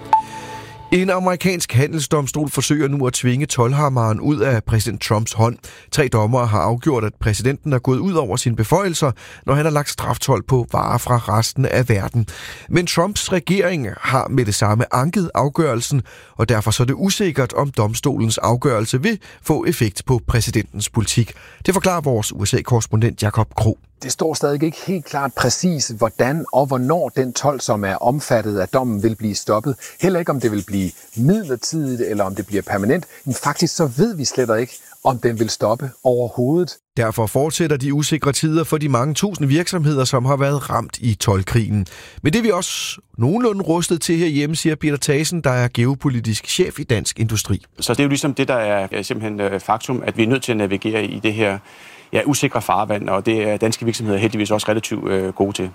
En amerikansk handelsdomstol forsøger nu at tvinge toldhammeren ud af præsident Trumps hånd. Tre dommere har afgjort, at præsidenten er gået ud over sine beføjelser, når han har lagt straftold på varer fra resten af verden. Men Trumps regering har med det samme anket afgørelsen, og derfor så er det usikkert, om domstolens afgørelse vil få effekt på præsidentens politik. Det forklarer vores U S A-korrespondent Jakob Krog. Det står stadig ikke helt klart præcis, hvordan og hvornår den told, som er omfattet af dommen, vil blive stoppet. Heller ikke, om det vil blive midlertidigt, eller om det bliver permanent. Men faktisk så ved vi slet ikke, om den vil stoppe overhovedet. Derfor fortsætter de usikre tider for de mange tusind virksomheder, som har været ramt i toldkrigen. Men det er vi også nogenlunde rustet til herhjemme, siger Peter Thasen, der er geopolitisk chef i Dansk Industri. Så det er jo ligesom det, der er simpelthen faktum, at vi er nødt til at navigere i det her ja, usikre farvand, og det er danske virksomheder heldigvis også relativt øh, gode til.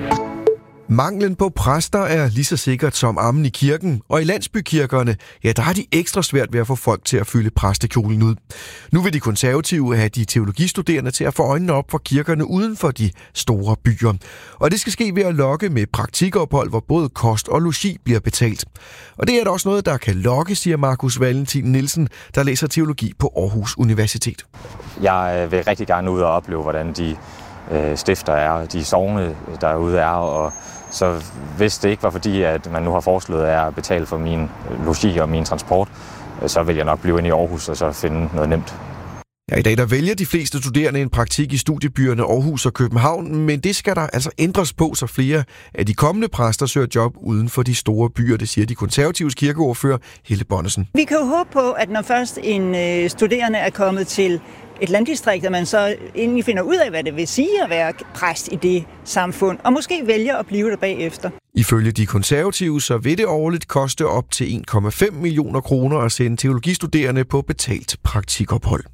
Manglen på præster er lige så sikkert som ammen i kirken, og i landsbykirkerne, ja, der har de ekstra svært ved at få folk til at fylde præstekjolen ud. Nu vil de konservative have de teologistuderende til at få øjnene op for kirkerne uden for de store byer. Og det skal ske ved at lokke med praktikophold, hvor både kost og logi bliver betalt. Og det er da også noget, der kan lokke, siger Markus Valentin Nielsen, der læser teologi på Aarhus Universitet. Jeg vil rigtig gerne ud og opleve, hvordan de øh, stifter er, de sogne derude er, og så hvis det ikke var fordi, at man nu har foreslået at betale for min logi og min transport, så vil jeg nok blive inde i Aarhus og så finde noget nemt. Ja, i dag der vælger de fleste studerende en praktik i studiebyerne Aarhus og København, men det skal der altså ændres på, så flere af de kommende præster søger job uden for de store byer, det siger de konservatives kirkeordfører Helle Bonnesen. Vi kan jo håbe på, at når først en øh, studerende er kommet til et landdistrikt, at man så endelig finder ud af, hvad det vil sige at være præst i det samfund, og måske vælger at blive der bagefter. Ifølge de konservative, så vil det årligt koste op til en komma fem millioner kroner at sende teologistuderende på betalt praktikophold.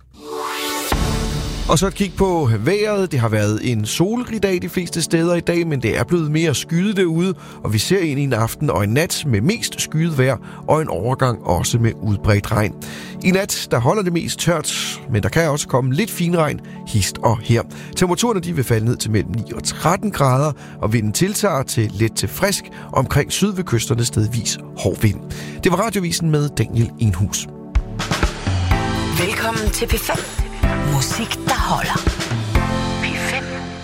Og så et kig på vejret. Det har været en solrig dag de fleste steder i dag, men det er blevet mere skyet derude, og vi ser ind i en aften og en nat med mest skyet vejr og en overgang også med udbredt regn. I nat der holder det mest tørt, men der kan også komme lidt finregn hist og her. Temperaturerne de vil falde ned til mellem ni og tretten grader, og vinden tiltager til let til frisk omkring syd ved kysterne stedvis hård vind. Det var Radiovisen med Daniel Enhus. Velkommen til P fem. Musik, der holder. P fem.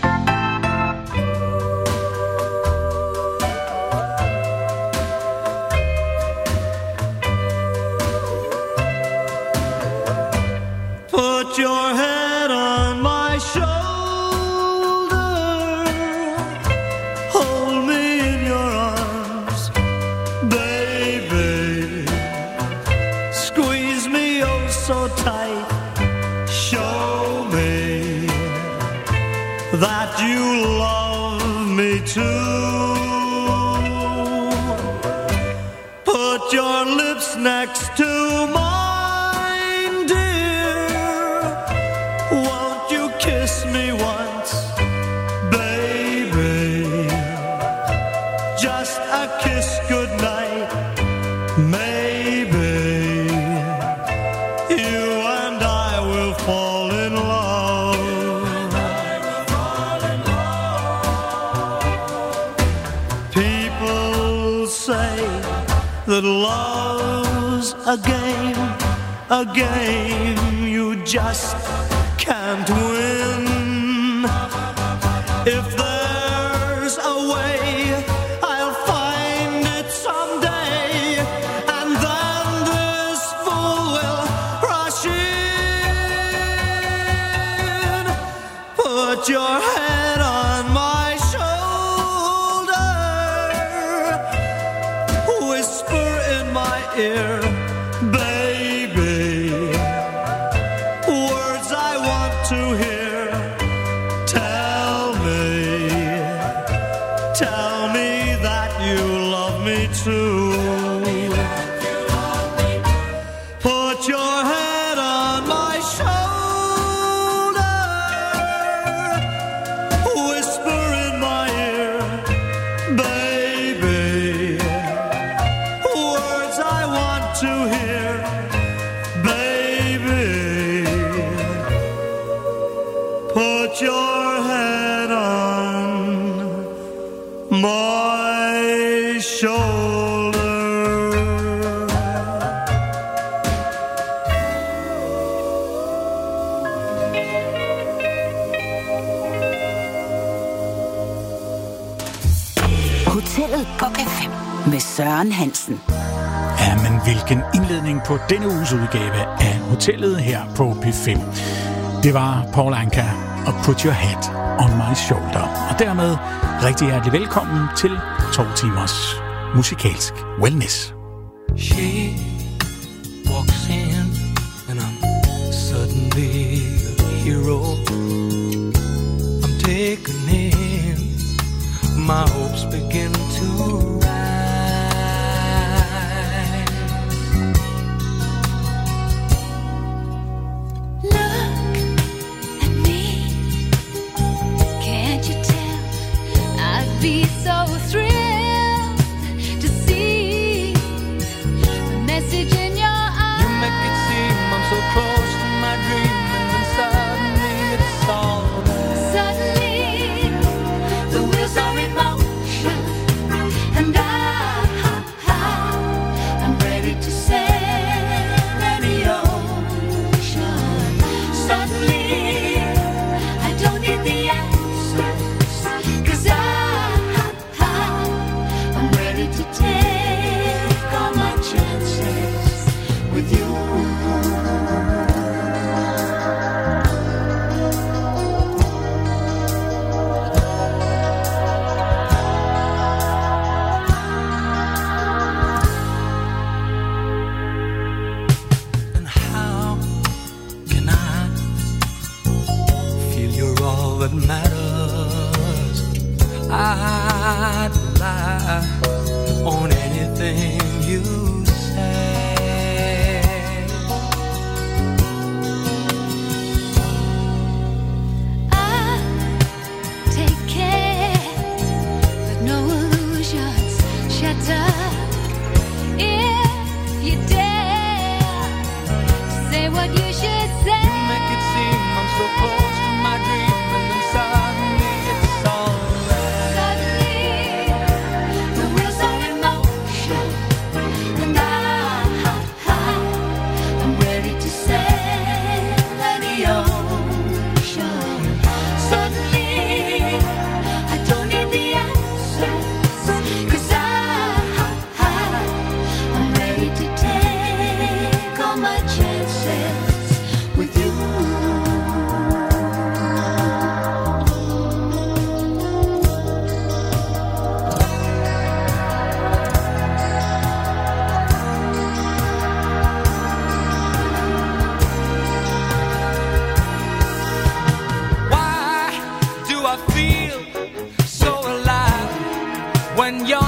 Put your head on my shoulder. Hold me in your arms, baby. Squeeze me oh so tight. Show me that you love me too. Put your lips next to mine, dear. Won't you kiss me once, baby? Just a kiss goodnight, maybe. You and I will fall in love. People say that love's a game, a game you just can't win. If there's a way, I'll find it someday, and then this fool will rush in. Put your head on my shoulder. me too. Put your head on my shoulder, whisper in my ear, baby, words I want to hear, baby. Put your head on my shoulder. Hotellet på P fem med Søren Hansen. Ja, men hvilken indledning på denne uges udgave af Hotellet her på P fem. Det var Paul Anka og Put Your Head on My Shoulder. Og dermed rigtig hjertelig velkommen til to timers musikalsk wellness. She walks in and I'm suddenly a hero. I'm taken in, my hopes begin to rise. Look at me, can't you tell? I'd be so thrilled to see the message in your eyes. You make it seem I'm so close to my dream, and then suddenly it's all there. Suddenly, the wheels are in motion, and I, I'm ready to sail any ocean. Suddenly, I don't need the answers, 'cause I, I'm ready to take all my chances with you. And how can I feel you're all that matters? I'd rely on anything you say. I take care that no illusions shatter. If you dare to say what you should say, You make it seem I'm so close to my dream, and then suddenly it's all there. suddenly the wheels are in motion, and I, I'm ready to sail any ocean. Suddenly, I don't need the answers, 'cause I, I'm ready to take all my chances with you. Why do I feel so alive when you're